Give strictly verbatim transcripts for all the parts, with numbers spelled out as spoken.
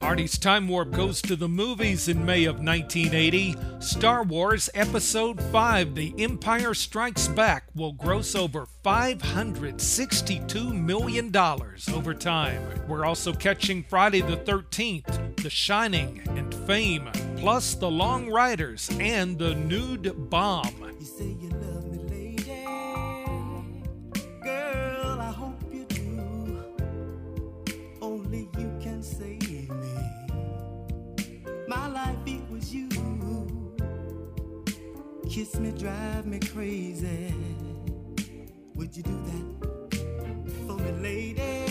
Marty's Time Warp goes to the movies in May of nineteen eighty. Star Wars Episode five, The Empire Strikes Back, will gross over five hundred sixty-two million dollars over time. We're also catching Friday the thirteenth, The Shining, and Fame, plus The Long Riders and The Nude Bomb. You say you love me, lady. Girl, I hope you do. Only you can save me. My life equals you. Kiss me, drive me crazy. Would you do that for me, lady?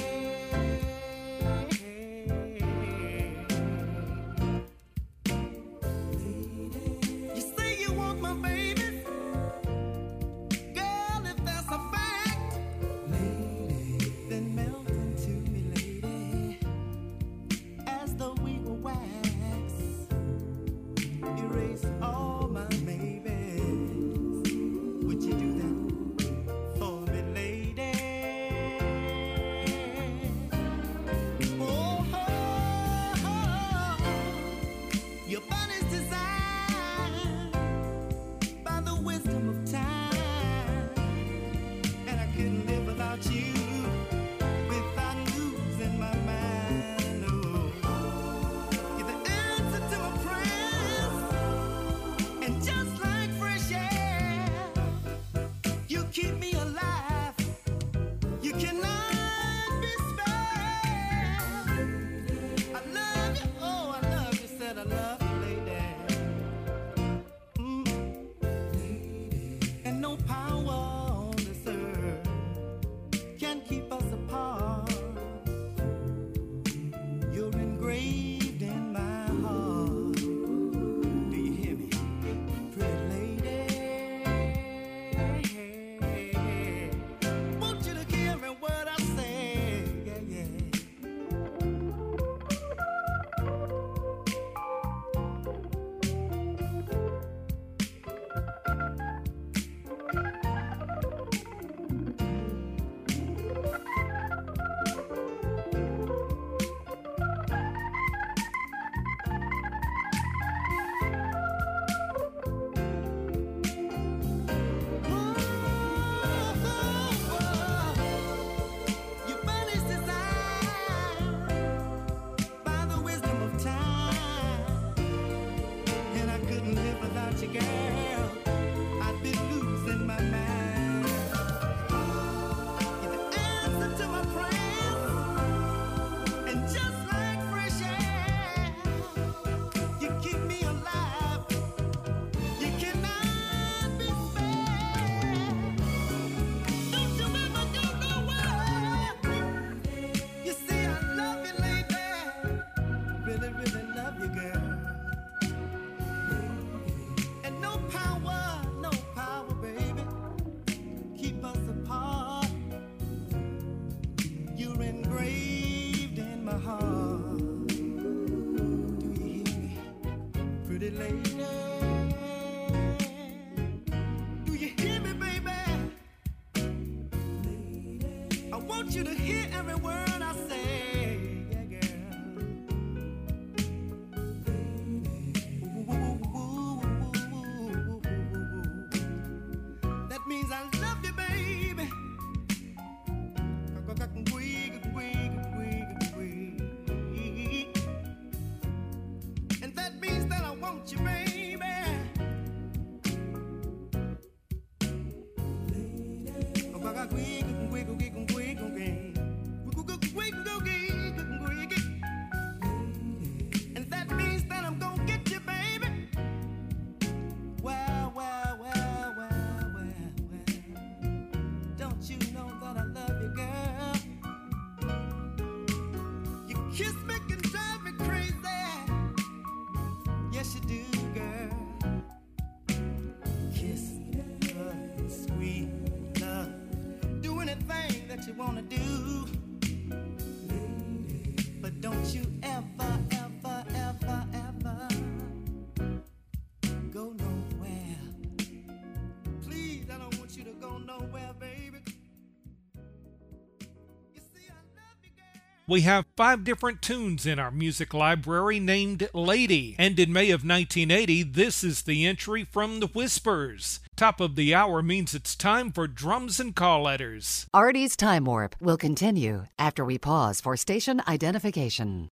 We have five different tunes in our music library named Lady, and in May of nineteen eighty, this is the entry from The Whispers. Top of the hour means it's time for drums and call letters. Artie's Time Warp will continue after we pause for station identification.